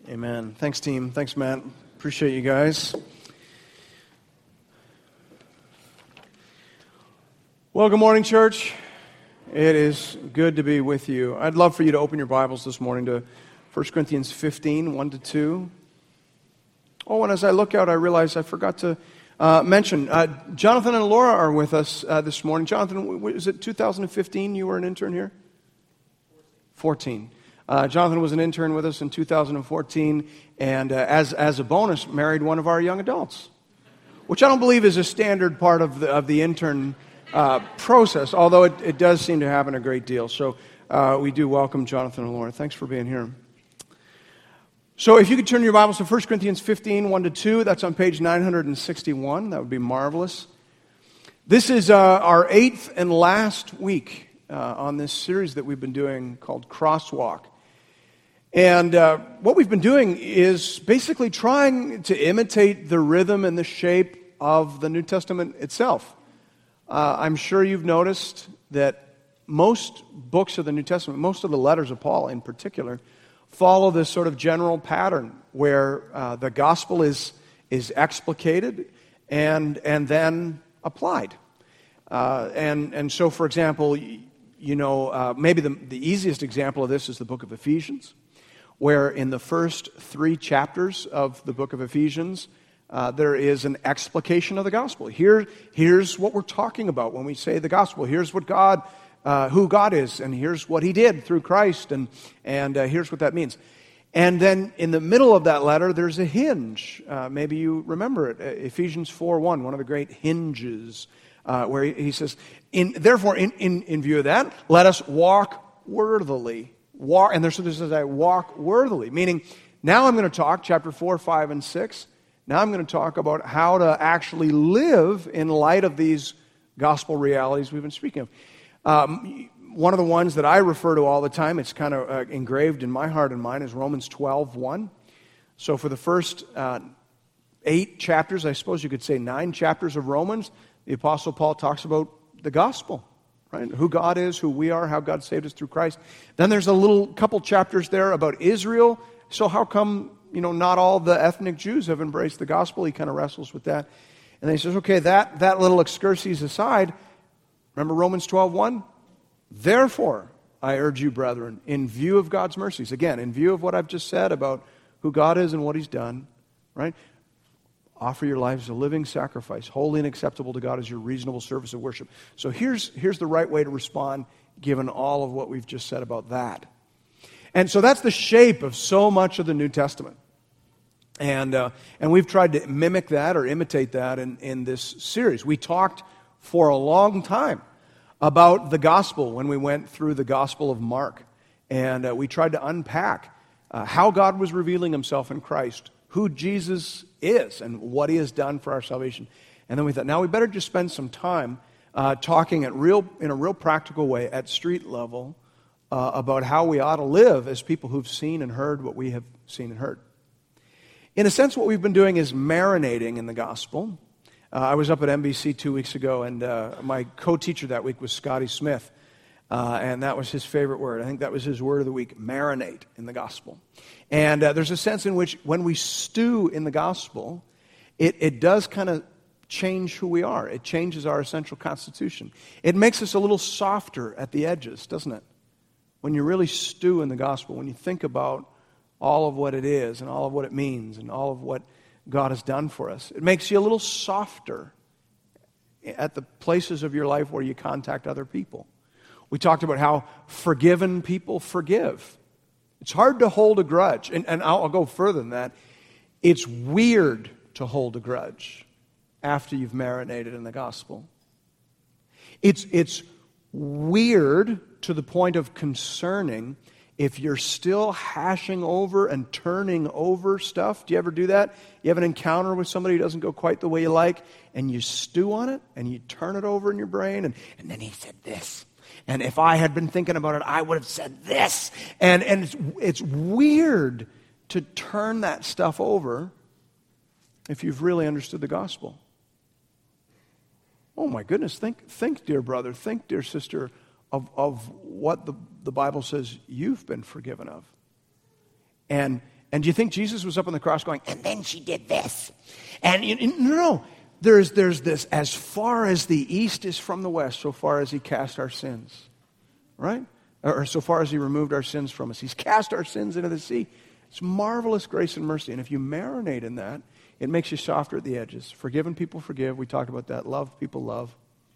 Amen. Thanks, team. Thanks, Matt. Appreciate you guys. Well, good morning, church. It is good to be with you. I'd love for you to open your Bibles this morning to 1 Corinthians 15, 1-2. Oh, and as I look out, I realize I forgot to mention, Jonathan and Laura are with us this morning. Jonathan, was it 2015 you were an intern here? 14. Jonathan was an intern with us in 2014, and as a bonus, married one of our young adults, which I don't believe is a standard part of the intern process, although it does seem to happen a great deal. So we do welcome Jonathan and Laura. Thanks for being here. So if you could turn your Bibles to 1 Corinthians 15, 1-2, that's on page 961. That would be marvelous. This is our 8th and last week on this series that we've been doing called Crosswalk. And what we've been doing is basically trying to imitate the rhythm and the shape of the New Testament itself. I'm sure you've noticed that most books of the New Testament, most of the letters of Paul in particular, follow this sort of general pattern where the gospel is explicated and then applied. And so, for example, maybe the easiest example of this is the book of Ephesians, where in the first 3 chapters of the book of Ephesians, there is an explication of the gospel. Here's what we're talking about when we say the gospel. Here's what who God is, and here's what He did through Christ, and here's what that means. And then in the middle of that letter, there's a hinge. Maybe you remember it, Ephesians 4:1, one of the great hinges, where he says, therefore, in view of that, let us walk worthily. And this is a walk worthily, meaning now I'm going to talk, chapter 4, 5, and 6. Now I'm going to talk about how to actually live in light of these gospel realities we've been speaking of. One of the ones that I refer to all the time, it's kind of engraved in my heart and mind, is Romans 12:1. So for the first 8 chapters, I suppose you could say 9 chapters of Romans, the Apostle Paul talks about the gospel. Right? Who God is, who we are, how God saved us through Christ. Then there's a couple chapters there about Israel. So how come, not all the ethnic Jews have embraced the gospel? He kind of wrestles with that. And then he says, okay, that little excursus aside, remember Romans 12:1? Therefore, I urge you, brethren, in view of God's mercies, again, in view of what I've just said about who God is and what He's done, right? Offer your lives a living sacrifice, holy and acceptable to God as your reasonable service of worship. So here's the right way to respond, given all of what we've just said about that. And so that's the shape of so much of the New Testament. And we've tried to mimic that or imitate that in this series. We talked for a long time about the gospel when we went through the Gospel of Mark. And we tried to unpack how God was revealing Himself in Christ, who Jesus is and what He has done for our salvation. And then we thought, now we better just spend some time talking in a real practical way at street level about how we ought to live as people who've seen and heard what we have seen and heard. In a sense, what we've been doing is marinating in the gospel. I was up at NBC 2 weeks ago, and my co-teacher that week was Scotty Smith. And that was his favorite word. I think that was his word of the week, marinate in the gospel. And there's a sense in which when we stew in the gospel, it does kind of change who we are. It changes our essential constitution. It makes us a little softer at the edges, doesn't it? When you really stew in the gospel, when you think about all of what it is and all of what it means and all of what God has done for us, it makes you a little softer at the places of your life where you contact other people. We talked about how forgiven people forgive. It's hard to hold a grudge. And I'll go further than that. It's weird to hold a grudge after you've marinated in the gospel. It's weird to the point of concerning if you're still hashing over and turning over stuff. Do you ever do that? You have an encounter with somebody who doesn't go quite the way you like, and you stew on it, and you turn it over in your brain, and then he said this. And if I had been thinking about it, I would have said this. And it's weird to turn that stuff over if you've really understood the gospel. Oh my goodness, think, dear brother, think, dear sister, of what the Bible says you've been forgiven of. And do you think Jesus was up on the cross going, and then she did this? No. There's this, as far as the east is from the west, so far as he cast our sins. Right? Or so far as he removed our sins from us. He's cast our sins into the sea. It's marvelous grace and mercy. And if you marinate in that, it makes you softer at the edges. Forgiven people forgive. We talked about that. Love people love.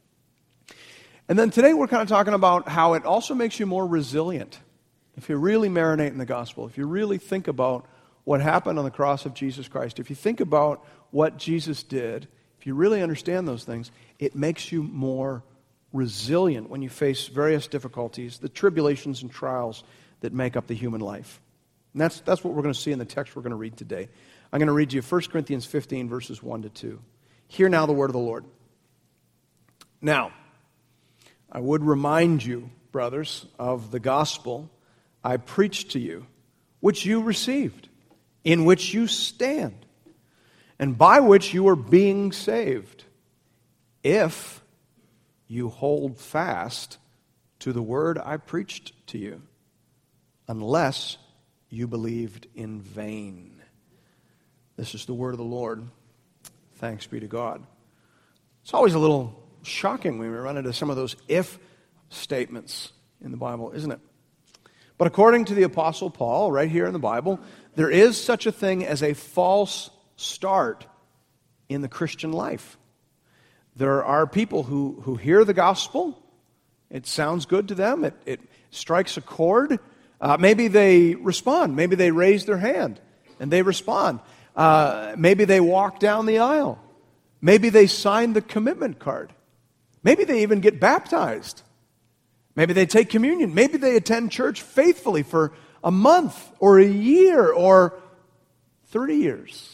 And then today we're kind of talking about how it also makes you more resilient. If you really marinate in the gospel, if you really think about what happened on the cross of Jesus Christ, if you think about what Jesus did, if you really understand those things, it makes you more resilient when you face various difficulties, the tribulations and trials that make up the human life. And that's what we're going to see in the text we're going to read today. I'm going to read you 1 Corinthians 15, verses 1 to 2. Hear now the word of the Lord. Now, I would remind you, brothers, of the gospel I preached to you, which you received, in which you stand, and by which you are being saved, if you hold fast to the word I preached to you, unless you believed in vain. This is the word of the Lord. Thanks be to God. It's always a little shocking when we run into some of those if statements in the Bible, isn't it? But according to the Apostle Paul, right here in the Bible, there is such a thing as a false start in the Christian life. There are people who hear the gospel. It sounds good to them. It strikes a chord. Maybe they respond. Maybe they raise their hand and they respond. Maybe they walk down the aisle. Maybe they sign the commitment card. Maybe they even get baptized. Maybe they take communion. Maybe they attend church faithfully for a month or a year or 30 years.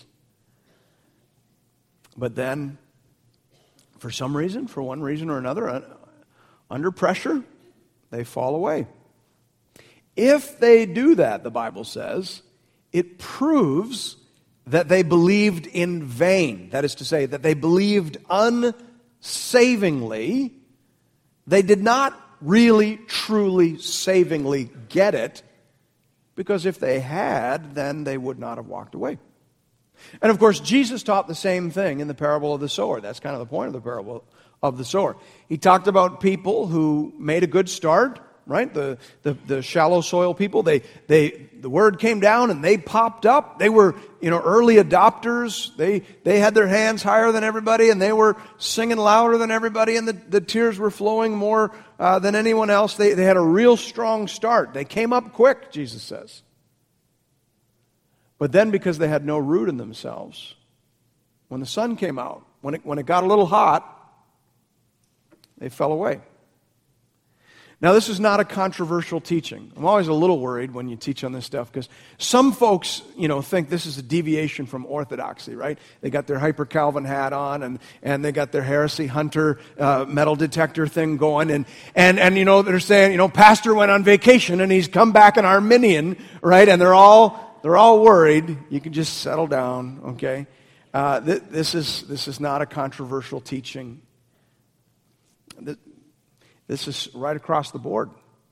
But then, for some reason, for one reason or another, under pressure, they fall away. If they do that, the Bible says, it proves that they believed in vain. That is to say, that they believed unsavingly. They did not really, truly, savingly get it, because if they had, then they would not have walked away. And of course, Jesus taught the same thing in the parable of the sower. That's kind of the point of the parable of the sower. He talked about people who made a good start, right? The shallow soil people. The word came down and they popped up. They were, early adopters. They had their hands higher than everybody, and they were singing louder than everybody, and the tears were flowing more than anyone else. They had a real strong start. They came up quick, Jesus says. But then, because they had no root in themselves, when the sun came out, when it got a little hot, they fell away. Now, this is not a controversial teaching. I'm always a little worried when you teach on this stuff, because some folks, think this is a deviation from orthodoxy, right? They got their Hyper Calvin hat on, and they got their heresy hunter metal detector thing going, and they're saying, pastor went on vacation and he's come back an Arminian, right? And they're all worried. You can just settle down, okay? This is not a controversial teaching. This is right across the board.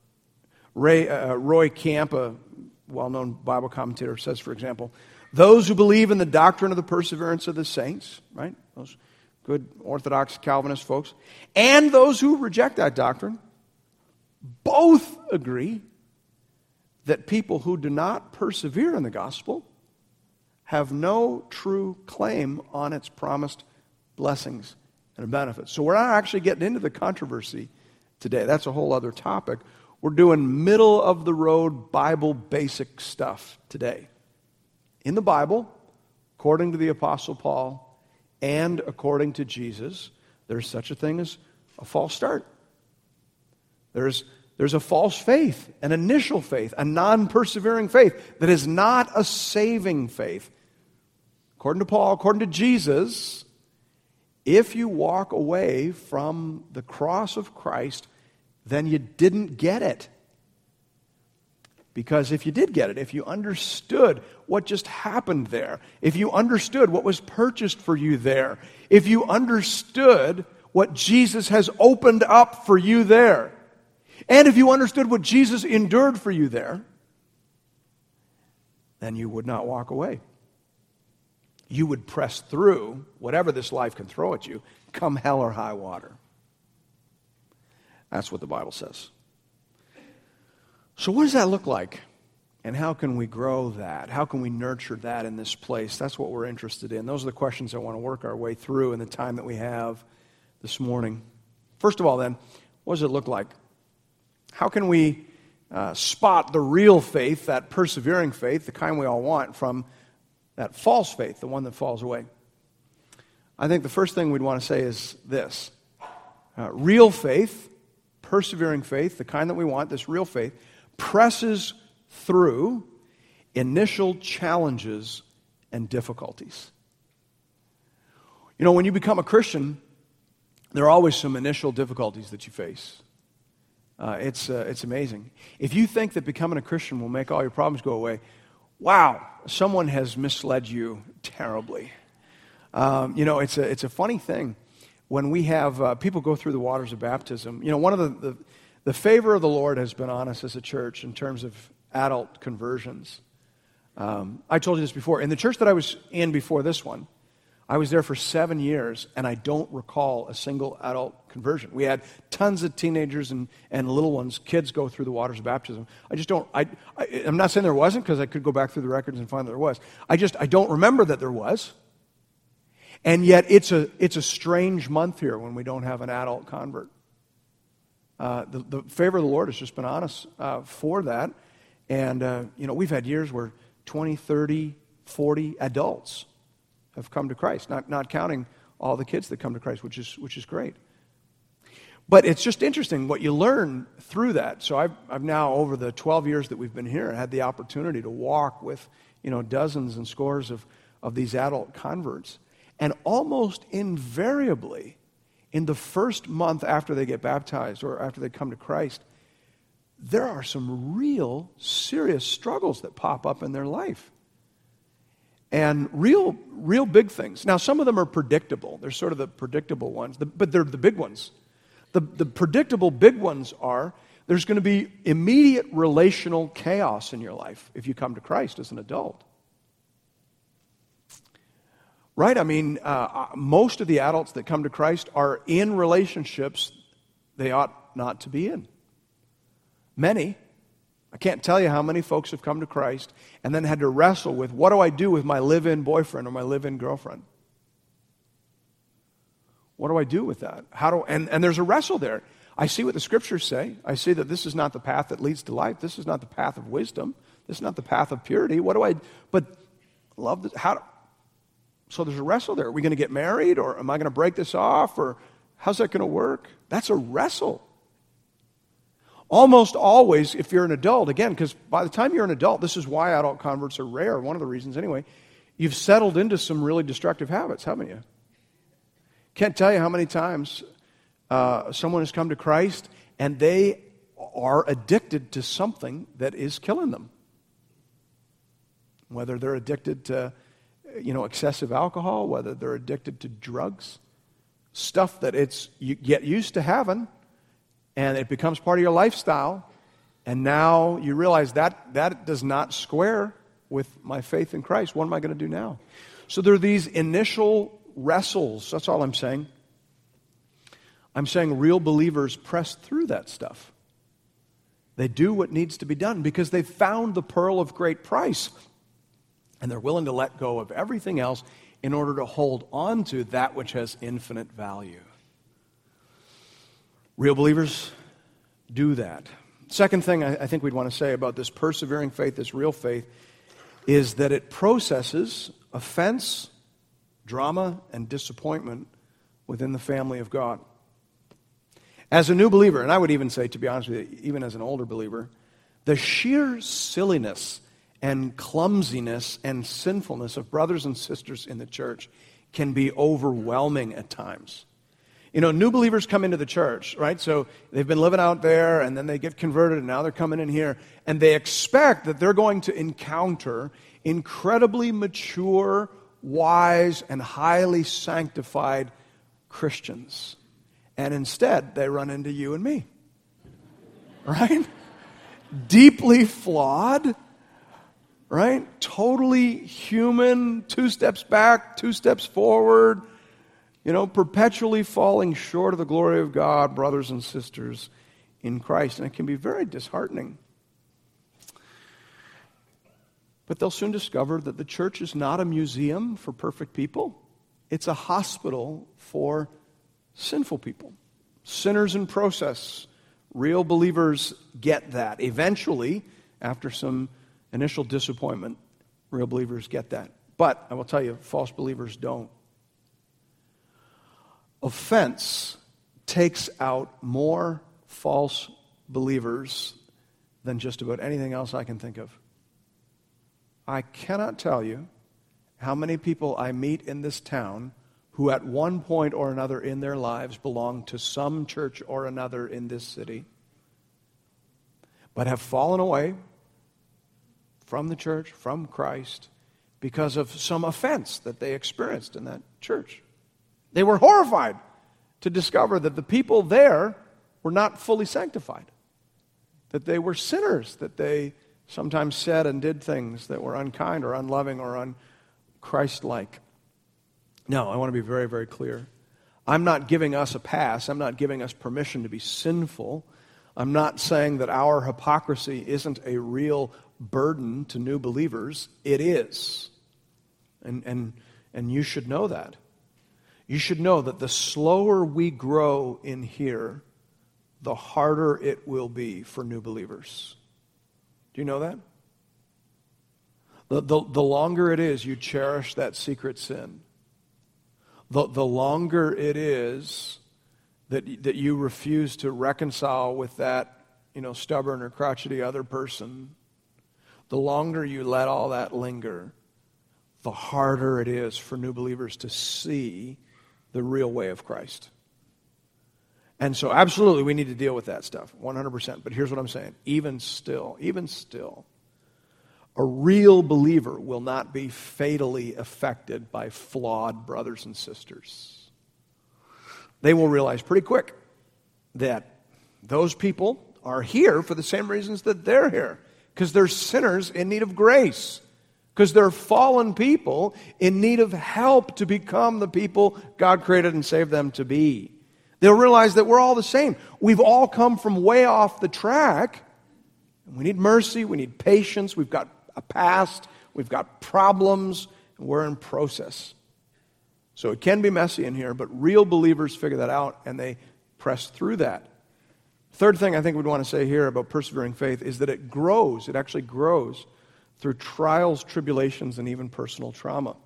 Roy Camp, a well-known Bible commentator, says, for example, those who believe in the doctrine of the perseverance of the saints, right? Those good Orthodox Calvinist folks, and those who reject that doctrine, both agree that people who do not persevere in the gospel have no true claim on its promised blessings and benefits. So we're not actually getting into the controversy today. That's a whole other topic. We're doing middle-of-the-road Bible basic stuff today. In the Bible, according to the Apostle Paul and according to Jesus, there's such a thing as a false start. There's a false faith, an initial faith, a non-persevering faith that is not a saving faith. According to Paul, according to Jesus, if you walk away from the cross of Christ, then you didn't get it. Because if you did get it, if you understood what just happened there, if you understood what was purchased for you there, if you understood what Jesus has opened up for you there, and if you understood what Jesus endured for you there, then you would not walk away. You would press through whatever this life can throw at you, come hell or high water. That's what the Bible says. So what does that look like? And how can we grow that? How can we nurture that in this place? That's what we're interested in. Those are the questions I want to work our way through in the time that we have this morning. First of all, then, what does it look like? How can we spot the real faith, that persevering faith, the kind we all want, from that false faith, the one that falls away? I think the first thing we'd want to say is this. Real faith, persevering faith, the kind that we want, this real faith, presses through initial challenges and difficulties. You know, when you become a Christian, there are always some initial difficulties that you face. It's amazing. If you think that becoming a Christian will make all your problems go away, wow, someone has misled you terribly. It's a funny thing when we have people go through the waters of baptism. You know, one of the favor of the Lord has been on us as a church in terms of adult conversions. I told you this before. In the church that I was in before this one, I was there for 7 years, and I don't recall a single adult conversion. We had tons of teenagers and little ones, kids go through the waters of baptism. I just don't, I'm not saying there wasn't, because I could go back through the records and find that there was. I don't remember that there was. And yet it's a strange month here when we don't have an adult convert. The favor of the Lord has just been on us for that. And, we've had years where 20, 30, 40 adults have come to Christ, not counting all the kids that come to Christ, which is great. But it's just interesting what you learn through that. So I've now, over the 12 years that we've been here, had the opportunity to walk with, dozens and scores of these adult converts. And almost invariably, in the first month after they get baptized or after they come to Christ, there are some real serious struggles that pop up in their life. And real big things. Now, some of them are predictable. They're sort of the predictable ones, but they're the big ones. The predictable big ones are there's going to be immediate relational chaos in your life if you come to Christ as an adult. Right? I mean, most of the adults that come to Christ are in relationships they ought not to be in. Many. I can't tell you how many folks have come to Christ and then had to wrestle with, what do I do with my live-in boyfriend or my live-in girlfriend? What do I do with that? And there's a wrestle there. I see what the Scriptures say. I see that this is not the path that leads to life. This is not the path of wisdom. This is not the path of purity. But love this. So there's a wrestle there. Are we going to get married, or am I going to break this off, or how's that going to work? That's a wrestle. Almost always, if you're an adult, again, because by the time you're an adult, this is why adult converts are rare, one of the reasons anyway, you've settled into some really destructive habits, haven't you? Can't tell you how many times someone has come to Christ and they are addicted to something that is killing them. Whether they're addicted to, excessive alcohol, whether they're addicted to drugs, stuff that you get used to having, and it becomes part of your lifestyle, and now you realize that does not square with my faith in Christ. What am I going to do now? So there are these initial wrestles. That's all I'm saying. I'm saying real believers press through that stuff. They do what needs to be done because they've found the pearl of great price, and they're willing to let go of everything else in order to hold on to that which has infinite value. Real believers do that. Second thing I think we'd want to say about this persevering faith, this real faith, is that it processes offense, drama, and disappointment within the family of God. As a new believer, and I would even say, to be honest with you, even as an older believer, the sheer silliness and clumsiness and sinfulness of brothers and sisters in the church can be overwhelming at times. New believers come into the church, right? So they've been living out there, and then they get converted, and now they're coming in here, and they expect that they're going to encounter incredibly mature, wise, and highly sanctified Christians. And instead, they run into you and me, right? Deeply flawed, right? Totally human, 2 steps back, 2 steps forward, perpetually falling short of the glory of God, brothers and sisters in Christ. And it can be very disheartening. But they'll soon discover that the church is not a museum for perfect people. It's a hospital for sinful people, sinners in process. Real believers get that. Eventually, after some initial disappointment, real believers get that. But I will tell you, false believers don't. Offense takes out more false believers than just about anything else I can think of. I cannot tell you how many people I meet in this town who at one point or another in their lives belong to some church or another in this city, but have fallen away from the church, from Christ, because of some offense that they experienced in that church. They were horrified to discover that the people there were not fully sanctified, that they were sinners, that they sometimes said and did things that were unkind or unloving or un-Christ-like. Now, I want to be very, very clear. I'm not giving us a pass. I'm not giving us permission to be sinful. I'm not saying that our hypocrisy isn't a real burden to new believers. It is. And you should know that. You should know that the slower we grow in here, the harder it will be for new believers. Do you know that? The longer it is you cherish that secret sin, the longer it is that you refuse to reconcile with that, stubborn or crotchety other person, the longer you let all that linger, the harder it is for new believers to see the real way of Christ. And so absolutely we need to deal with that stuff, 100%. But here's what I'm saying. Even still, a real believer will not be fatally affected by flawed brothers and sisters. They will realize pretty quick that those people are here for the same reasons that they're here. Because they're sinners in need of grace. Because they're fallen people in need of help to become the people God created and saved them to be. They'll realize that we're all the same. We've all come from way off the track. We need mercy. We need patience. We've got a past. We've got problems. And we're in process. So it can be messy in here, but real believers figure that out and they press through that. Third thing I think we'd want to say here about persevering faith is that it grows. It actually grows through trials, tribulations, and even personal trauma.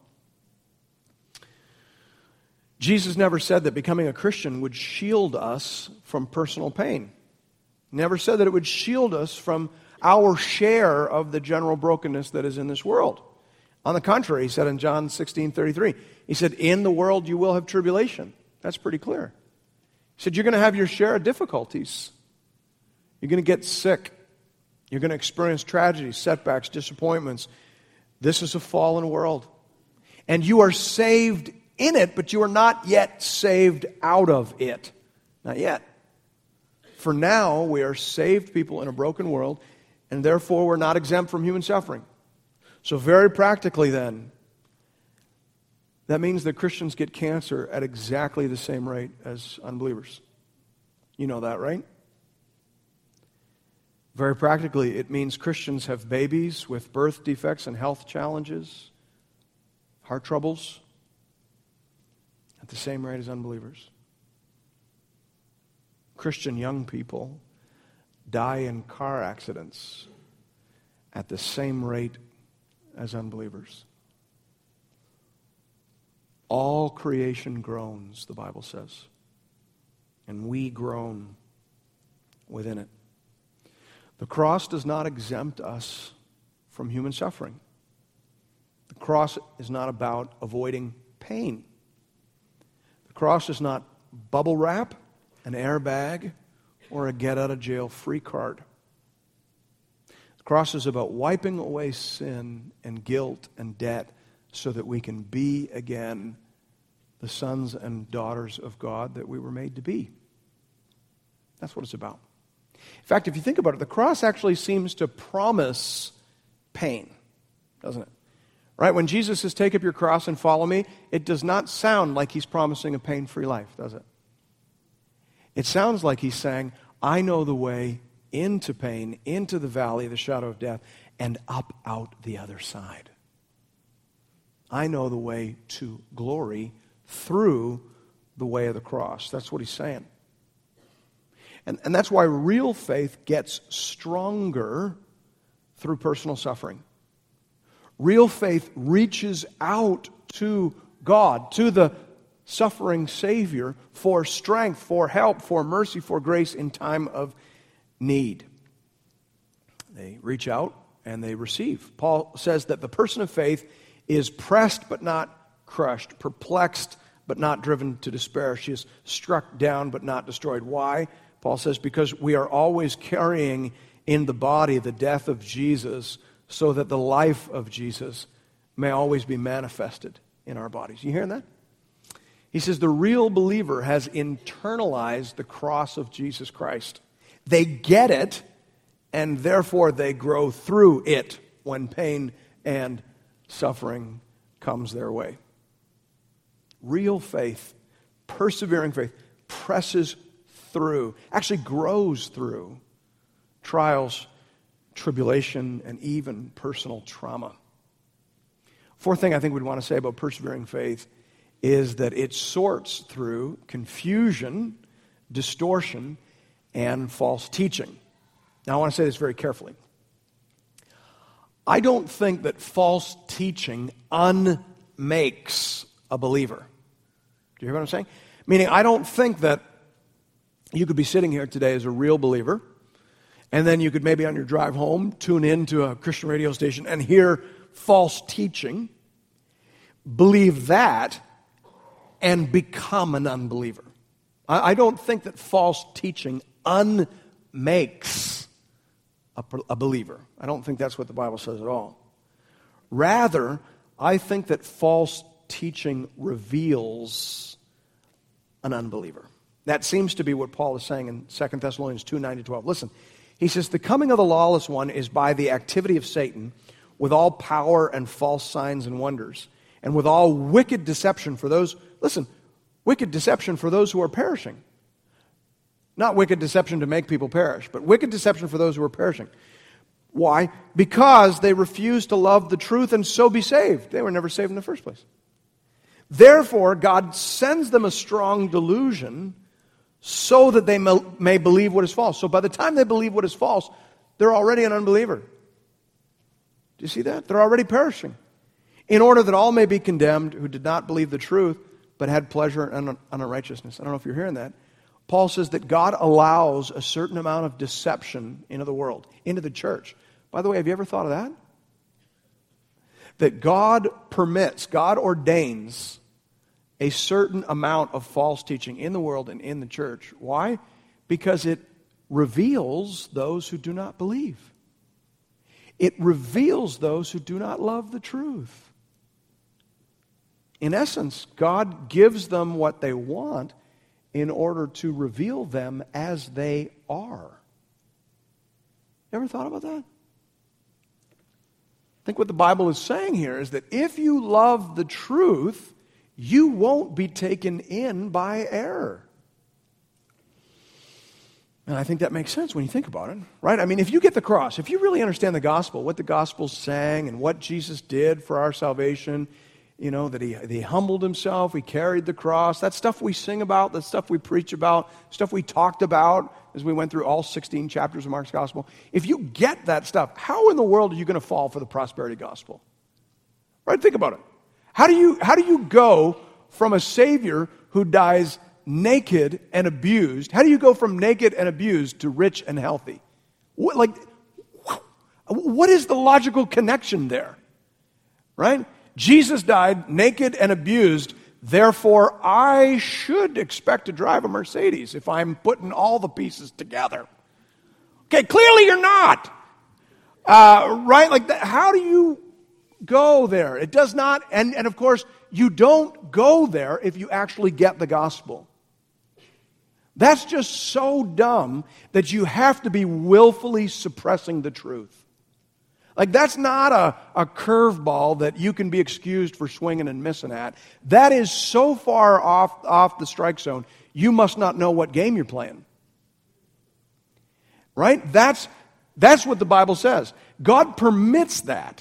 Jesus never said that becoming a Christian would shield us from personal pain. Never said that it would shield us from our share of the general brokenness that is in this world. On the contrary, he said in John 16:33, he said, in the world you will have tribulation. That's pretty clear. He said, you're going to have your share of difficulties. You're going to get sick. You're going to experience tragedies, setbacks, disappointments. This is a fallen world. And you are saved in it, but you are not yet saved out of it. Not yet. For now, we are saved people in a broken world, and therefore we're not exempt from human suffering. So very practically then, that means that Christians get cancer at exactly the same rate as unbelievers. You know that, right? Very practically, it means Christians have babies with birth defects and health challenges, heart troubles, at the same rate as unbelievers. Christian young people die in car accidents at the same rate as unbelievers. All creation groans, the Bible says, and we groan within it. The cross does not exempt us from human suffering. The cross is not about avoiding pain. The cross is not bubble wrap, an airbag, or a get-out-of-jail-free card. The cross is about wiping away sin and guilt and debt so that we can be again the sons and daughters of God that we were made to be. That's what it's about. In fact, if you think about it, the cross actually seems to promise pain. doesn't it? Right? When Jesus says, take up your cross and follow me, it does not sound like he's promising a pain-free life, does it? It sounds like he's saying, I know the way into pain, into the valley of the shadow of death, and up out the other side. I know the way to glory through the way of the cross. That's what he's saying. And that's why real faith gets stronger through personal suffering. Real faith reaches out to God, to the suffering Savior, for strength, for help, for mercy, for grace in time of need. They reach out and they receive. Paul says that the person of faith is pressed but not crushed, perplexed but not driven to despair. She is struck down but not destroyed. Why? Paul says, because we are always carrying in the body the death of Jesus, so that the life of Jesus may always be manifested in our bodies. You hearing that? He says the real believer has internalized the cross of Jesus Christ. They get it, and therefore they grow through it when pain and suffering comes their way. Real faith, persevering faith, presses through, actually grows through trials, tribulation, and even personal trauma. Fourth thing I think we'd want to say about persevering faith is that it sorts through confusion, distortion, and false teaching. Now, I want to say this very carefully. I don't think that false teaching unmakes a believer. Do you hear what I'm saying? Meaning, I don't think that you could be sitting here today as a real believer, and then you could maybe on your drive home tune in to a Christian radio station and hear false teaching, believe that, and become an unbeliever. I don't think that false teaching unmakes a believer. I don't think that's what the Bible says at all. Rather, I think that false teaching reveals an unbeliever. That seems to be what Paul is saying in 2 Thessalonians 2, 9-12. Listen, he says, the coming of the lawless one is by the activity of Satan, with all power and false signs and wonders, and with all wicked deception for those, listen, wicked deception for those who are perishing. Not wicked deception to make people perish, but wicked deception for those who are perishing. Why? Because they refuse to love the truth and so be saved. They were never saved in the first place. Therefore, God sends them a strong delusion so that they may believe what is false. So by the time they believe what is false, they're already an unbeliever. Do you see that? They're already perishing. In order that all may be condemned who did not believe the truth, but had pleasure in unrighteousness. I don't know if you're hearing that. Paul says that God allows a certain amount of deception into the world, into the church. By the way, have you ever thought of that? That God permits, God ordains a certain amount of false teaching in the world and in the church. Why? Because it reveals those who do not believe. It reveals those who do not love the truth. In essence, God gives them what they want in order to reveal them as they are. You ever thought about that? I think what the Bible is saying here is that if you love the truth, you won't be taken in by error. And I think that makes sense when you think about it, right? I mean, if you get the cross, if you really understand the gospel, what the gospel's saying and what Jesus did for our salvation, you know, that he humbled himself, he carried the cross, that stuff we sing about, that stuff we preach about, stuff we talked about as we went through all 16 chapters of Mark's gospel. If you get that stuff, how in the world are you going to fall for the prosperity gospel? Right? Think about it. How do you go from a Savior who dies naked and abused? How do you go from naked and abused to rich and healthy? What is the logical connection there? Right? Jesus died naked and abused, therefore I should expect to drive a Mercedes if I'm putting all the pieces together. Okay, clearly you're not. Right? Like that, how do you go there? It does not, and of course, you don't go there if you actually get the gospel. That's just so dumb that you have to be willfully suppressing the truth. Like, that's not a curveball that you can be excused for swinging and missing at. That is so far off the strike zone, you must not know what game you're playing. Right? That's what the Bible says. God permits that.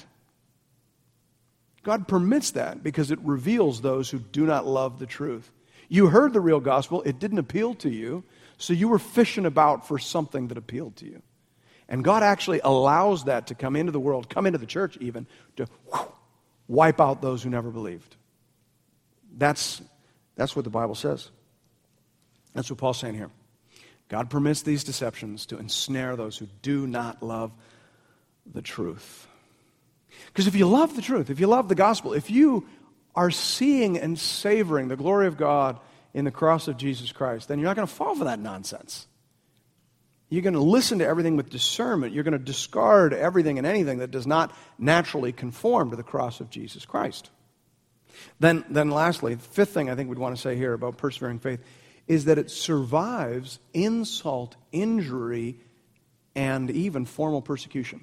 God permits that because it reveals those who do not love the truth. You heard the real gospel, it didn't appeal to you, so you were fishing about for something that appealed to you. And God actually allows that to come into the world, come into the church even, to wipe out those who never believed. That's what the Bible says. That's what Paul's saying here. God permits these deceptions to ensnare those who do not love the truth. Because if you love the truth, if you love the gospel, if you are seeing and savoring the glory of God in the cross of Jesus Christ, then you're not going to fall for that nonsense. You're going to listen to everything with discernment. You're going to discard everything and anything that does not naturally conform to the cross of Jesus Christ. Then lastly, the fifth thing I think we'd want to say here about persevering faith is that it survives insult, injury, and even formal persecution.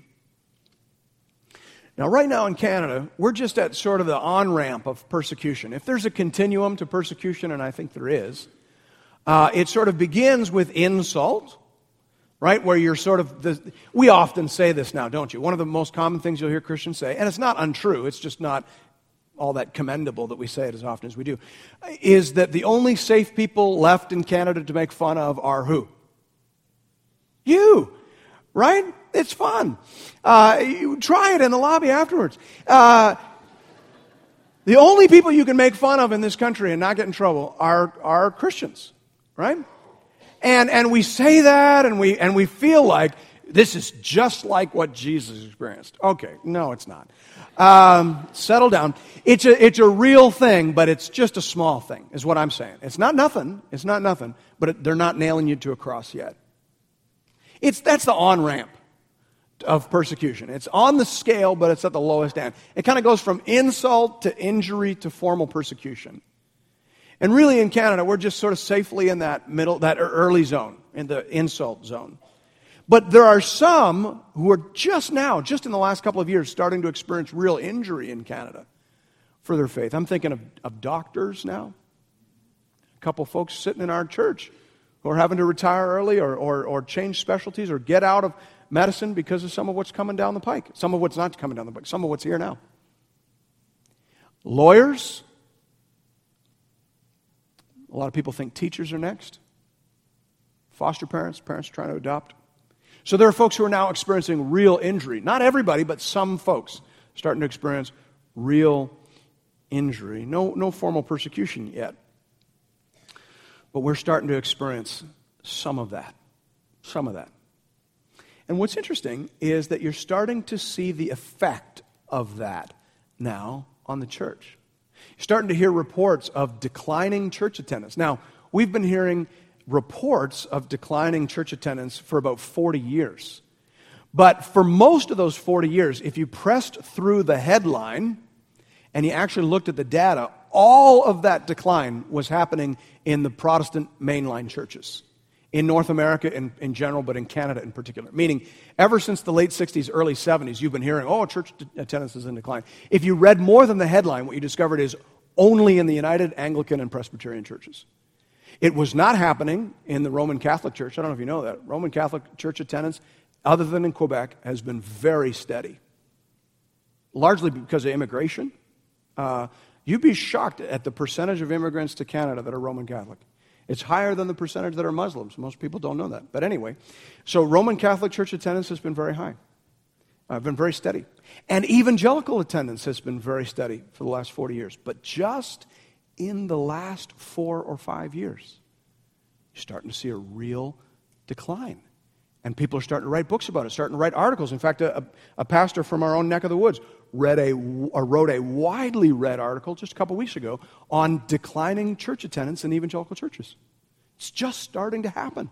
Now, right now in Canada, we're just at sort of the on-ramp of persecution. If there's a continuum to persecution, and I think there is, it sort of begins with insult, right, where you're sort of, we often say this now, don't you? One of the most common things you'll hear Christians say, and it's not untrue, it's just not all that commendable that we say it as often as we do, is that the only safe people left in Canada to make fun of are who? You, right? It's fun. You try it in the lobby afterwards. The only people you can make fun of in this country and not get in trouble are Christians, right? And we say that, and we feel like this is just like what Jesus experienced. Okay, no, it's not. Settle down. It's a real thing, but it's just a small thing, is what I'm saying. It's not nothing. It's not nothing, but they're not nailing you to a cross yet. That's the on-ramp of persecution. It's on the scale, but it's at the lowest end. It kind of goes from insult to injury to formal persecution. And really in Canada, we're just sort of safely in that early zone, in the insult zone. But there are some who are just in the last couple of years, starting to experience real injury in Canada for their faith. I'm thinking of doctors now. A couple folks sitting in our church who are having to retire early or change specialties or get out of medicine because of some of what's coming down the pike. Some of what's not coming down the pike. Some of what's here now. Lawyers. A lot of people think teachers are next. Foster parents trying to adopt. So there are folks who are now experiencing real injury. Not everybody, but some folks starting to experience real injury. No formal persecution yet. But we're starting to experience some of that. Some of that. And what's interesting is that you're starting to see the effect of that now on the church. You're starting to hear reports of declining church attendance. Now, we've been hearing reports of declining church attendance for about 40 years. But for most of those 40 years, if you pressed through the headline and you actually looked at the data, all of that decline was happening in the Protestant mainline churches. In North America in general, but in Canada in particular. Meaning, ever since the late 60s, early 70s, you've been hearing, church attendance is in decline. If you read more than the headline, what you discovered is only in the United Anglican and Presbyterian churches. It was not happening in the Roman Catholic Church. I don't know if you know that. Roman Catholic Church attendance, other than in Quebec, has been very steady. Largely because of immigration. You'd be shocked at the percentage of immigrants to Canada that are Roman Catholic. It's higher than the percentage that are Muslims. Most people don't know that. But anyway, so Roman Catholic Church attendance has been very high. Been very steady. And evangelical attendance has been very steady for the last 40 years. But just in the last 4 or 5 years, you're starting to see a real decline. And people are starting to write books about it, starting to write articles. In fact, a pastor from our own neck of the woods wrote a widely read article just a couple weeks ago on declining church attendance in evangelical churches. It's just starting to happen.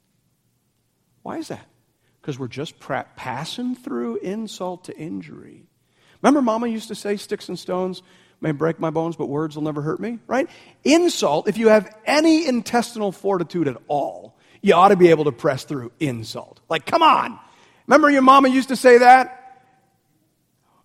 Why is that? Because we're just passing through insult to injury. Remember Mama used to say, sticks and stones may break my bones, but words will never hurt me, right? Insult, if you have any intestinal fortitude at all, you ought to be able to press through insult. Like, come on. Remember your mama used to say that?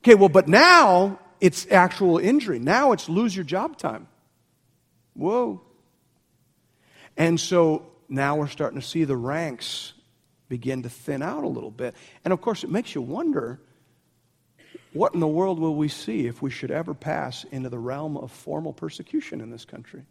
Okay, well, but now it's actual injury. Now it's lose your job time. Whoa. And so now we're starting to see the ranks begin to thin out a little bit. And of course, it makes you wonder, what in the world will we see if we should ever pass into the realm of formal persecution in this country?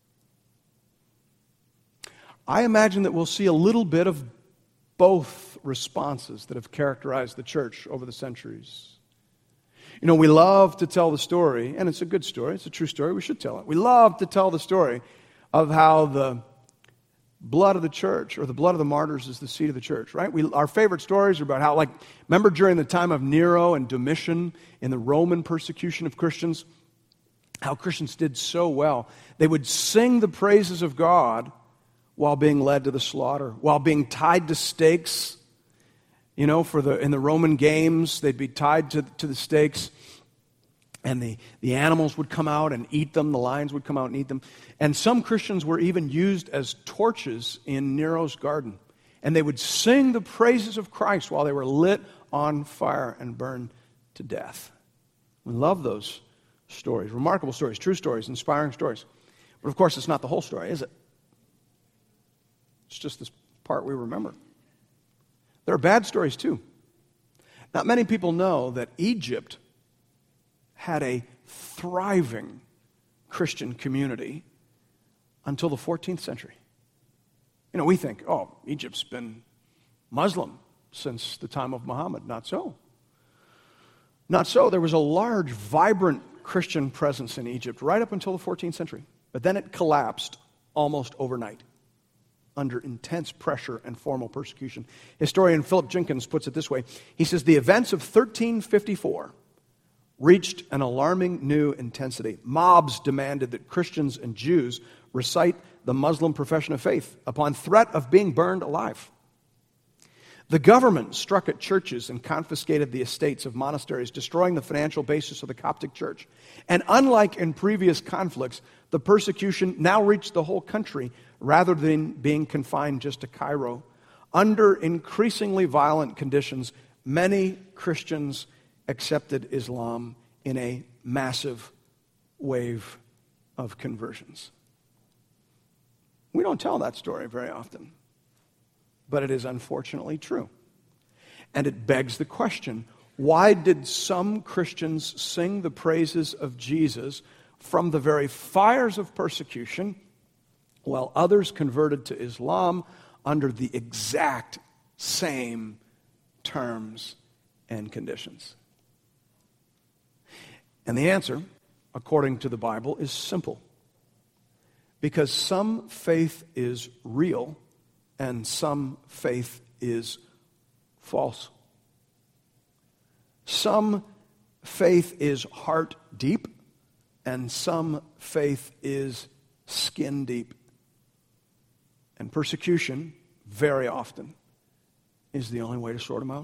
I imagine that we'll see a little bit of both responses that have characterized the church over the centuries. You know, we love to tell the story, and it's a good story, it's a true story, we should tell it. We love to tell the story of how the blood of the church, or the blood of the martyrs, is the seed of the church, right? Our favorite stories are about how, like, remember during the time of Nero and Domitian in the Roman persecution of Christians, how Christians did so well. They would sing the praises of God while being led to the slaughter, while being tied to stakes. You know, in the Roman games, they'd be tied to the stakes, and the animals would come out and eat them. The lions would come out and eat them. And some Christians were even used as torches in Nero's garden. And they would sing the praises of Christ while they were lit on fire and burned to death. We love those stories, remarkable stories, true stories, inspiring stories. But of course, it's not the whole story, is it? It's just this part we remember. There are bad stories too. Not many people know that Egypt had a thriving Christian community until the 14th century. You know, we think, oh, Egypt's been Muslim since the time of Muhammad. Not so. Not so. There was a large, vibrant Christian presence in Egypt right up until the 14th century. But then it collapsed almost overnight under intense pressure and formal persecution. Historian Philip Jenkins puts it this way. He says, the events of 1354 reached an alarming new intensity. Mobs demanded that Christians and Jews recite the Muslim profession of faith upon threat of being burned alive. The government struck at churches and confiscated the estates of monasteries, destroying the financial basis of the Coptic Church. And unlike in previous conflicts, the persecution now reached the whole country rather than being confined just to Cairo. Under increasingly violent conditions, many Christians accepted Islam in a massive wave of conversions. We don't tell that story very often, but it is unfortunately true. And it begs the question, why did some Christians sing the praises of Jesus from the very fires of persecution, while others converted to Islam under the exact same terms and conditions? And the answer, according to the Bible, is simple. Because some faith is real and some faith is false. Some faith is heart deep and some faith is skin deep. And persecution, very often, is the only way to sort them out.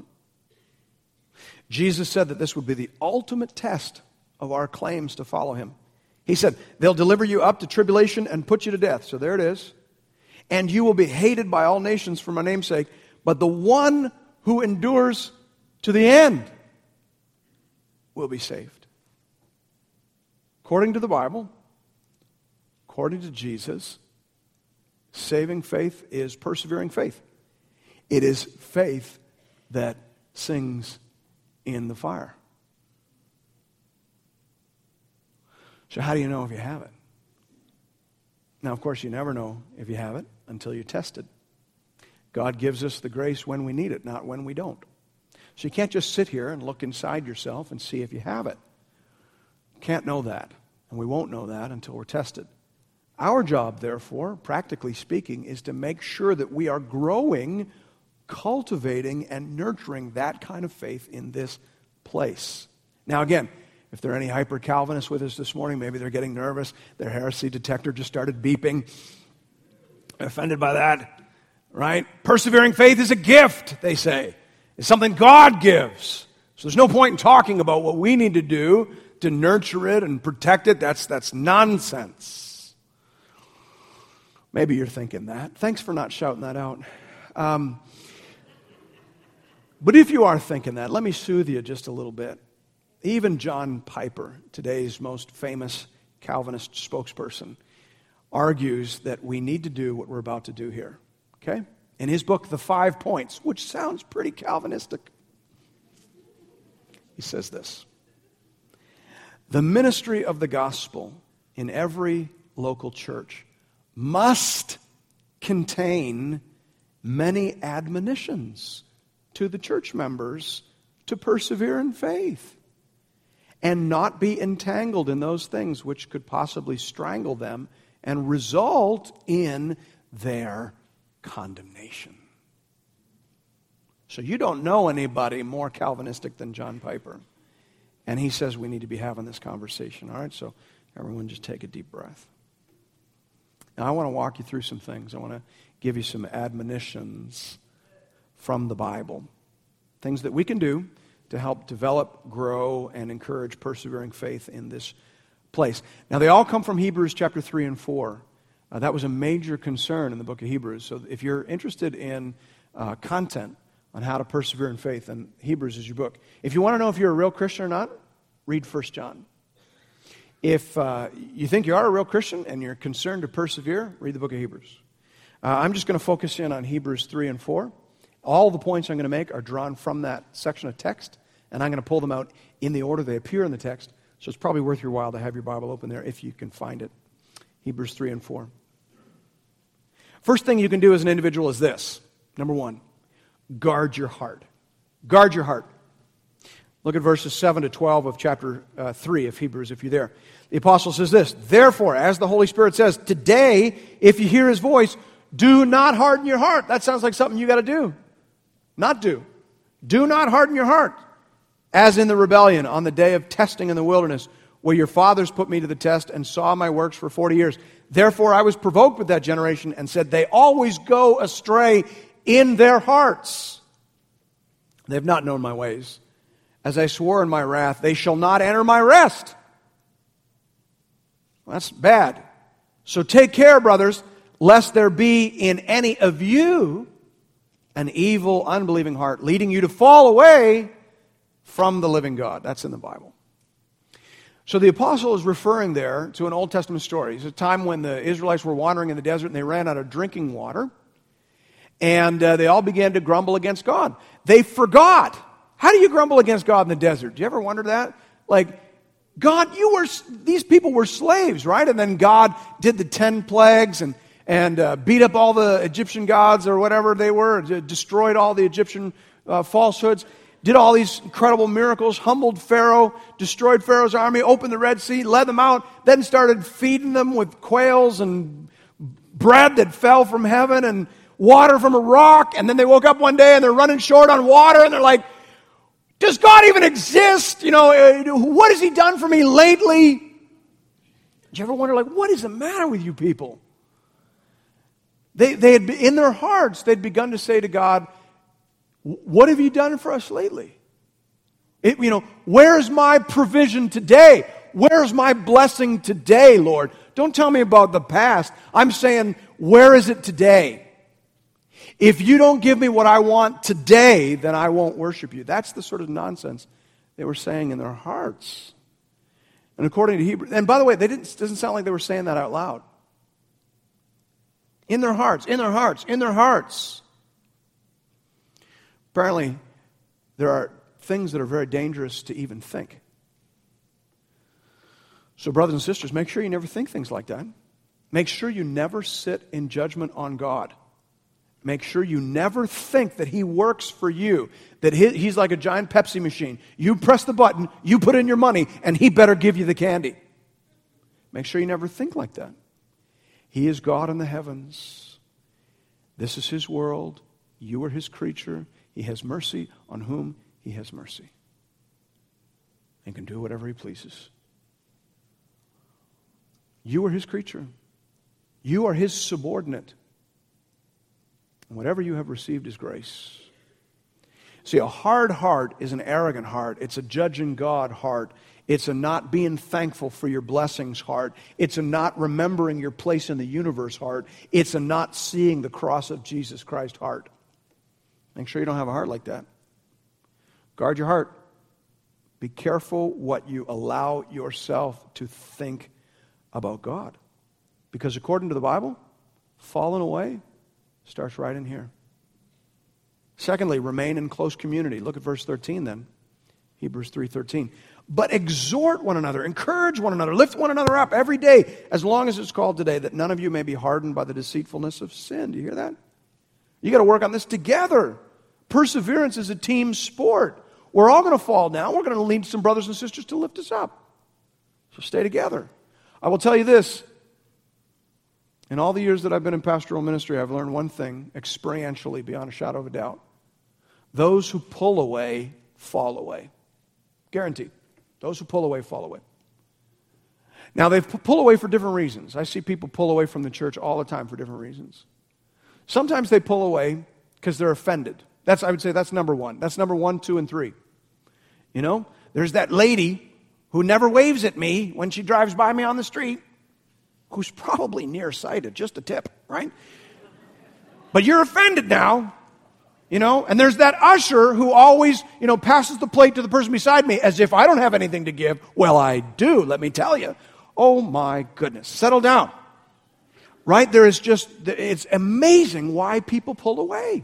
Jesus said that this would be the ultimate test of our claims to follow him. He said, they'll deliver you up to tribulation and put you to death. So there it is. And you will be hated by all nations for my name's sake. But the one who endures to the end will be saved. According to the Bible, according to Jesus, saving faith is persevering faith. It is faith that sings in the fire. So how do you know if you have it? Now, of course, you never know if you have it until you're tested. God gives us the grace when we need it, not when we don't. So you can't just sit here and look inside yourself and see if you have it. You can't know that, and we won't know that until we're tested. Our job, therefore, practically speaking, is to make sure that we are growing, cultivating, and nurturing that kind of faith in this place. Now, again, if there are any hyper-Calvinists with us this morning, maybe they're getting nervous. Their heresy detector just started beeping. Offended by that, right? Persevering faith is a gift, they say. It's something God gives. So there's no point in talking about what we need to do to nurture it and protect it. That's nonsense. Maybe you're thinking that. Thanks for not shouting that out. But if you are thinking that, let me soothe you just a little bit. Even John Piper, today's most famous Calvinist spokesperson, argues that we need to do what we're about to do here. Okay? In his book, The 5 Points, which sounds pretty Calvinistic, he says this: the ministry of the gospel in every local church must contain many admonitions to the church members to persevere in faith and not be entangled in those things which could possibly strangle them and result in their condemnation. So you don't know anybody more Calvinistic than John Piper. And he says we need to be having this conversation. All right, so everyone just take a deep breath. Now I want to walk you through some things. I want to give you some admonitions from the Bible. Things that we can do to help develop, grow, and encourage persevering faith in this place. Now they all come from Hebrews chapter 3 and 4. That was a major concern in the book of Hebrews. So if you're interested in content on how to persevere in faith, then Hebrews is your book. If you want to know if you're a real Christian or not, read 1 John. If you think you are a real Christian and you're concerned to persevere, read the book of Hebrews. I'm just going to focus in on Hebrews 3 and 4. All the points I'm going to make are drawn from that section of text, and I'm going to pull them out in the order they appear in the text. So it's probably worth your while to have your Bible open there if you can find it. Hebrews 3 and 4. First thing you can do as an individual is this. Number 1, guard your heart. Guard your heart. Look at verses 7 to 12 of chapter 3 of Hebrews if you're there. The apostle says this: therefore, as the Holy Spirit says, today, if you hear his voice, do not harden your heart. That sounds like something you got to do. Not do. Do not harden your heart, as in the rebellion on the day of testing in the wilderness, where your fathers put me to the test and saw my works for 40 years. Therefore I was provoked with that generation and said, they always go astray in their hearts. They have not known my ways. As I swore in my wrath, they shall not enter my rest. Well, that's bad. So take care, brothers, lest there be in any of you an evil, unbelieving heart, leading you to fall away from the living God. That's in the Bible. So the apostle is referring there to an Old Testament story. It's a time when the Israelites were wandering in the desert and they ran out of drinking water. And they all began to grumble against God. They forgot. How do you grumble against God in the desert? Do you ever wonder that? Like, God, these people were slaves, right? And then God did the 10 plagues and beat up all the Egyptian gods or whatever they were, destroyed all the Egyptian falsehoods, did all these incredible miracles, humbled Pharaoh, destroyed Pharaoh's army, opened the Red Sea, led them out, then started feeding them with quails and bread that fell from heaven and water from a rock. And then they woke up one day and they're running short on water and they're like, does God even exist? You know, what has he done for me lately? Did you ever wonder, like, what is the matter with you people? They had, in their hearts, they'd begun to say to God, what have you done for us lately? Where's my provision today? Where's my blessing today, Lord? Don't tell me about the past. I'm saying, where is it today? If you don't give me what I want today, then I won't worship you. That's the sort of nonsense they were saying in their hearts. And according to Hebrew, and by the way, it doesn't sound like they were saying that out loud. In their hearts, in their hearts, in their hearts. Apparently, there are things that are very dangerous to even think. So brothers and sisters, make sure you never think things like that. Make sure you never sit in judgment on God. Make sure you never think that he works for you, that he's like a giant Pepsi machine. You press the button, you put in your money, and he better give you the candy. Make sure you never think like that. He is God in the heavens. This is his world. You are his creature. He has mercy on whom he has mercy. And can do whatever he pleases. You are his creature. You are his subordinate. And whatever you have received is grace. See, a hard heart is an arrogant heart. It's a judging God heart. It's a not being thankful for your blessings heart. It's a not remembering your place in the universe heart. It's a not seeing the cross of Jesus Christ heart. Make sure you don't have a heart like that. Guard your heart. Be careful what you allow yourself to think about God. Because according to the Bible, falling away starts right in here. Secondly, remain in close community. Look at verse 13 then. Hebrews 3:13. But exhort one another, encourage one another, lift one another up every day, as long as it's called today, that none of you may be hardened by the deceitfulness of sin. Do you hear that? You got to work on this together. Perseverance is a team sport. We're all going to fall down. We're going to need some brothers and sisters to lift us up. So stay together. I will tell you this. In all the years that I've been in pastoral ministry, I've learned one thing experientially, beyond a shadow of a doubt. Those who pull away, fall away. Guaranteed. Those who pull away, fall away. Now, they pull away for different reasons. I see people pull away from the church all the time for different reasons. Sometimes they pull away because they're offended. I would say that's number one. That's number 1, 2, and 3. You know, there's that lady who never waves at me when she drives by me on the street, who's probably nearsighted, just a tip, right? But you're offended now, you know, and there's that usher who always, you know, passes the plate to the person beside me as if I don't have anything to give. Well, I do, let me tell you. Oh my goodness, settle down. Right? It's amazing why people pull away.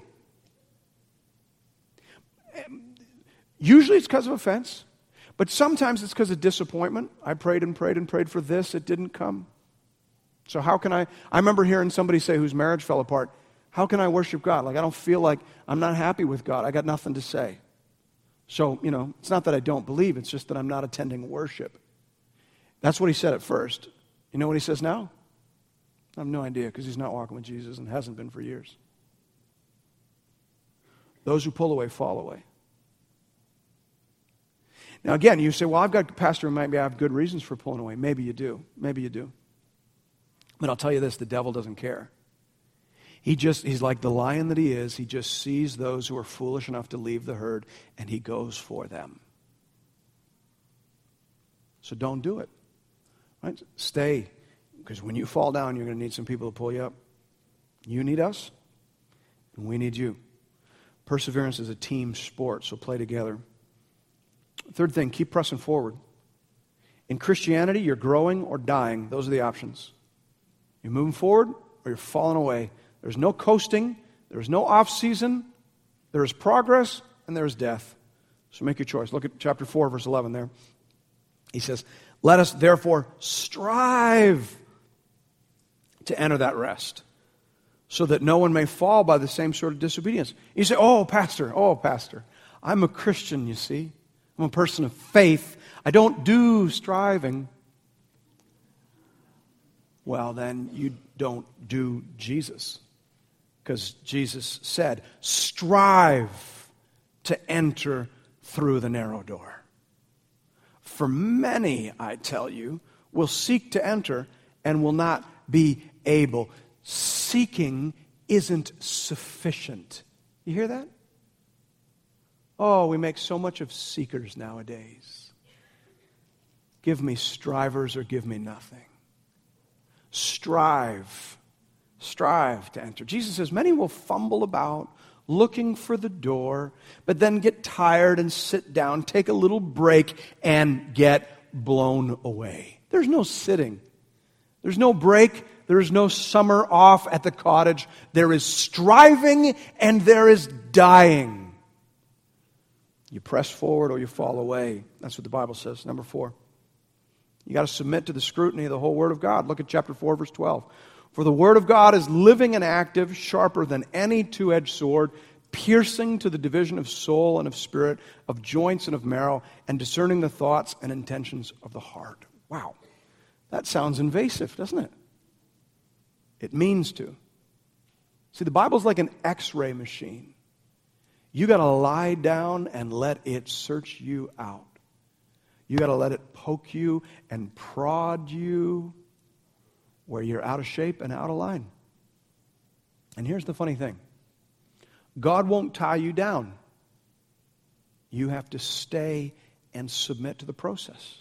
Usually it's because of offense, but sometimes it's because of disappointment. I prayed and prayed and prayed for this, it didn't come. So how can I remember hearing somebody say whose marriage fell apart, how can I worship God? Like, I don't feel like I'm not happy with God. I got nothing to say. So, you know, it's not that I don't believe, it's just that I'm not attending worship. That's what he said at first. You know what he says now? I have no idea, because he's not walking with Jesus and hasn't been for years. Those who pull away, fall away. Now again, you say, well, I've got a pastor who maybe I have good reasons for pulling away. Maybe you do. Maybe you do. But I'll tell you this, the devil doesn't care. He's like the lion that he is. He just sees those who are foolish enough to leave the herd, and he goes for them. So don't do it. Right? Stay. Because when you fall down, you're going to need some people to pull you up. You need us, and we need you. Perseverance is a team sport, so play together. Third thing, keep pressing forward. In Christianity, you're growing or dying. Those are the options. You're moving forward or you're falling away. There's no coasting. There's no off-season. There is progress and there is death. So make your choice. Look at chapter 4, verse 11 there. He says, let us therefore strive to enter that rest, so that no one may fall by the same sort of disobedience. You say, oh, pastor, I'm a Christian, you see. I'm a person of faith. I don't do striving. Well, then you don't do Jesus. Because Jesus said, strive to enter through the narrow door. For many, I tell you, will seek to enter and will not be able. Seeking isn't sufficient. You hear that? Oh, we make so much of seekers nowadays. Give me strivers or give me nothing. Strive to enter. Jesus says, many will fumble about looking for the door, but then get tired and sit down, take a little break, and get blown away. There's no sitting. There's no break. There is no summer off at the cottage. There is striving and there is dying. You press forward or you fall away. That's what the Bible says. Number 4. You got to submit to the scrutiny of the whole Word of God. Look at chapter 4, verse 12. For the Word of God is living and active, sharper than any two-edged sword, piercing to the division of soul and of spirit, of joints and of marrow, and discerning the thoughts and intentions of the heart. Wow. That sounds invasive, doesn't it? It means to. See, the Bible's like an X-ray machine. You got to lie down and let it search you out. You got to let it poke you and prod you where you're out of shape and out of line. And here's the funny thing. God won't tie you down. You have to stay and submit to the process.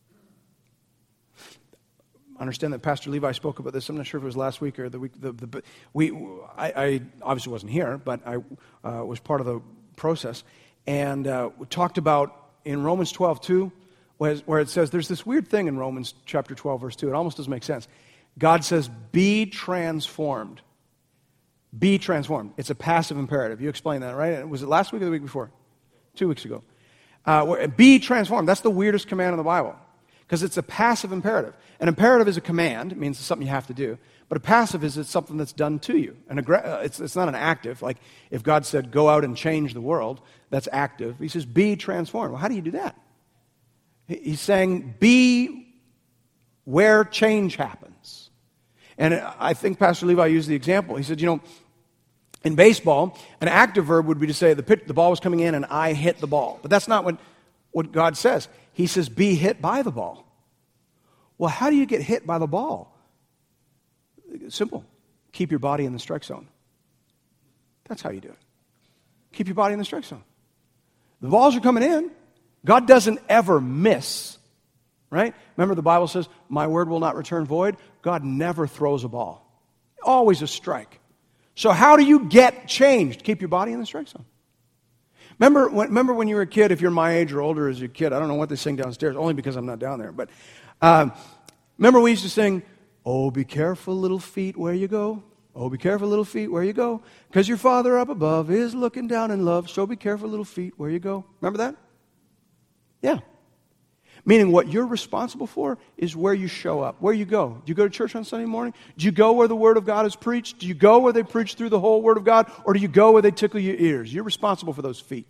I understand that Pastor Levi spoke about this. I'm not sure if it was last week or the week. I obviously wasn't here, but I was part of the process. And we talked about in Romans 12:2, where it says, there's this weird thing in Romans chapter 12, verse 2. It almost doesn't make sense. God says, be transformed. Be transformed. It's a passive imperative. You explained that, right? Was it last week or the week before? 2 weeks ago. Be transformed. That's the weirdest command in the Bible, because it's a passive imperative. An imperative is a command. It means it's something you have to do. But a passive is it's something that's done to you. It's not an active. Like if God said, go out and change the world, that's active. He says, be transformed. Well, how do you do that? He's saying, be where change happens. And I think Pastor Levi used the example. He said, in baseball, an active verb would be to say the ball was coming in and I hit the ball. But that's not what God says. He says, be hit by the ball. Well, how do you get hit by the ball? Simple. Keep your body in the strike zone. That's how you do it. Keep your body in the strike zone. The balls are coming in. God doesn't ever miss, right? Remember the Bible says, my word will not return void. God never throws a ball. Always a strike. So how do you get changed? Keep your body in the strike zone. Remember when you were a kid, if you're my age or older as a kid, I don't know what they sing downstairs, only because I'm not down there, but remember we used to sing, oh, be careful, little feet, where you go. Oh, be careful, little feet, where you go. Because your Father up above is looking down in love, so be careful, little feet, where you go. Remember that? Yeah. Meaning what you're responsible for is where you show up, where you go. Do you go to church on Sunday morning? Do you go where the Word of God is preached? Do you go where they preach through the whole Word of God? Or do you go where they tickle your ears? You're responsible for those feet.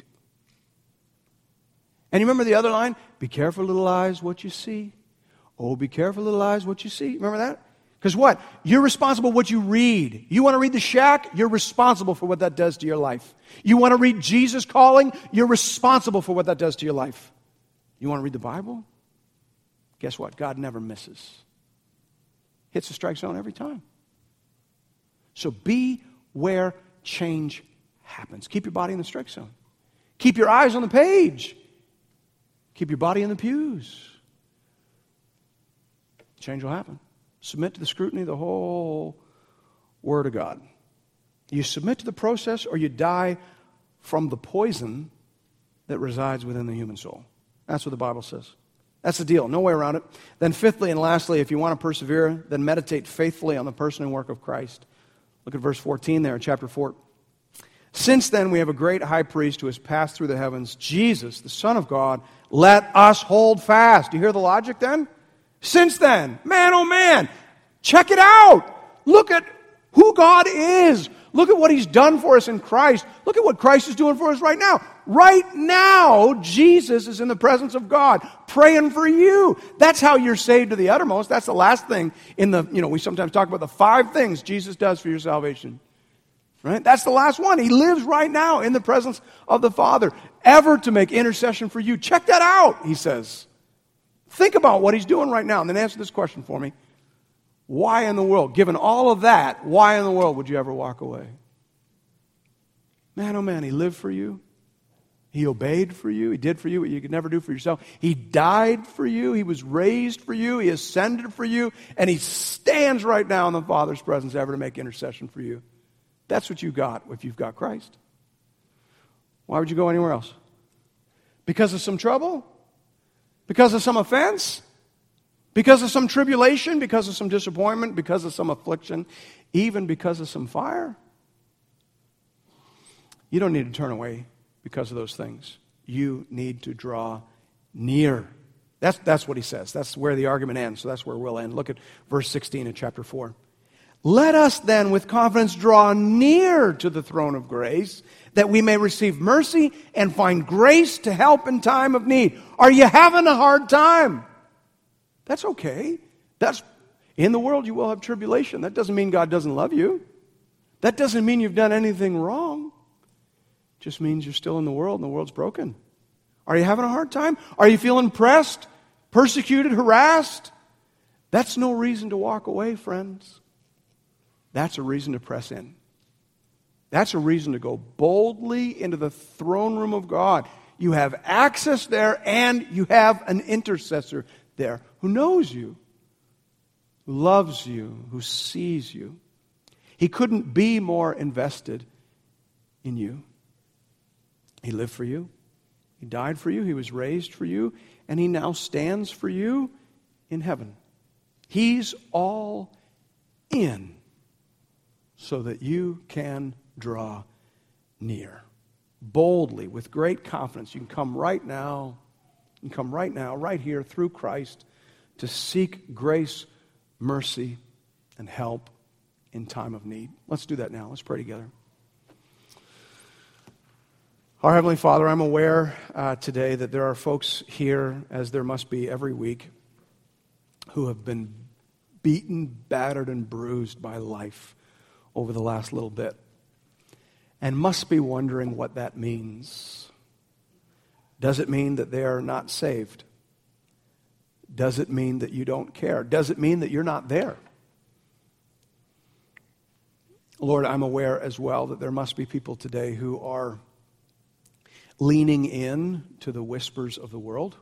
And you remember the other line? Be careful, little eyes, what you see. Oh, be careful, little eyes, what you see. Remember that? Because what? You're responsible for what you read. You want to read the shack? You're responsible for what that does to your life. You want to read Jesus Calling? You're responsible for what that does to your life. You want to read the Bible? Guess what? God never misses. Hits the strike zone every time. So be where change happens. Keep your body in the strike zone. Keep your eyes on the page. Keep your body in the pews. Change will happen. Submit to the scrutiny of the whole Word of God. You submit to the process or you die from the poison that resides within the human soul. That's what the Bible says. That's the deal. No way around it. Then fifthly and lastly, if you want to persevere, then meditate faithfully on the person and work of Christ. Look at verse 14 there in chapter 4. Since then we have a great high priest who has passed through the heavens, Jesus, the Son of God. Let us hold fast. Do you hear the logic then? Since then, man, oh man, check it out. Look at who God is. Look at what He's done for us in Christ. Look at what Christ is doing for us right now. Right now, Jesus is in the presence of God, praying for you. That's how you're saved to the uttermost. That's the last thing in the, we sometimes talk about the 5 things Jesus does for your salvation. Right? That's the last one. He lives right now in the presence of the Father, ever to make intercession for you. Check that out, he says. Think about what He's doing right now, and then answer this question for me. Why in the world, given all of that, why in the world would you ever walk away? Man, oh man, He lived for you. He obeyed for you. He did for you what you could never do for yourself. He died for you. He was raised for you. He ascended for you. And He stands right now in the Father's presence ever to make intercession for you. That's what you got if you've got Christ. Why would you go anywhere else? Because of some trouble? Because of some offense? Because of some tribulation? Because of some disappointment? Because of some affliction? Even because of some fire? You don't need to turn away because of those things. You need to draw near. That's what he says. That's where the argument ends. So that's where we'll end. Look at verse 16 of chapter 4. Let us then with confidence draw near to the throne of grace, that we may receive mercy and find grace to help in time of need. Are you having a hard time? That's okay. That's in the world you will have tribulation. That doesn't mean God doesn't love you. That doesn't mean you've done anything wrong. It just means you're still in the world and the world's broken. Are you having a hard time? Are you feeling pressed, persecuted, harassed? That's no reason to walk away, friends. That's a reason to press in. That's a reason to go boldly into the throne room of God. You have access there, and you have an intercessor there who knows you, who loves you, who sees you. He couldn't be more invested in you. He lived for you. He died for you, he was raised for you, and he now stands for you in heaven. He's all in so that you can draw near. Boldly, with great confidence, you can come right now, right here through Christ to seek grace, mercy, and help in time of need. Let's do that now. Let's pray together. Our Heavenly Father, I'm aware today that there are folks here, as there must be every week, who have been beaten, battered, and bruised by life over the last little bit, and must be wondering what that means. Does it mean that they are not saved? Does it mean that you don't care? Does it mean that you're not there? Lord, I'm aware as well that there must be people today who are leaning in to the whispers of the world,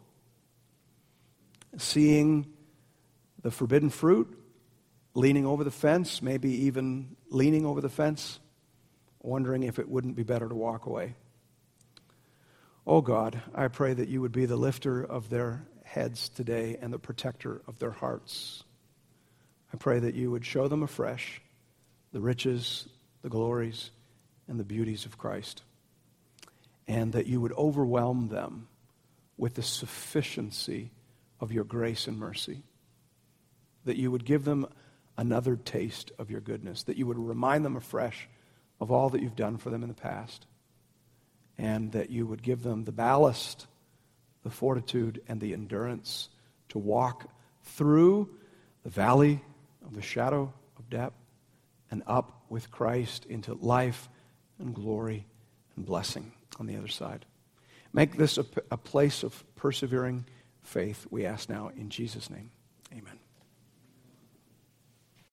seeing the forbidden fruit, leaning over the fence, maybe even leaning over the fence, wondering if it wouldn't be better to walk away. Oh God, I pray that you would be the lifter of their heads today and the protector of their hearts. I pray that you would show them afresh the riches, the glories, and the beauties of Christ, and that you would overwhelm them with the sufficiency of your grace and mercy, that you would give them another taste of your goodness, that you would remind them afresh of all that you've done for them in the past, and that you would give them the ballast, the fortitude, and the endurance to walk through the valley of the shadow of death and up with Christ into life and glory and blessing on the other side. Make this a place of persevering faith, we ask now in Jesus' name. Amen.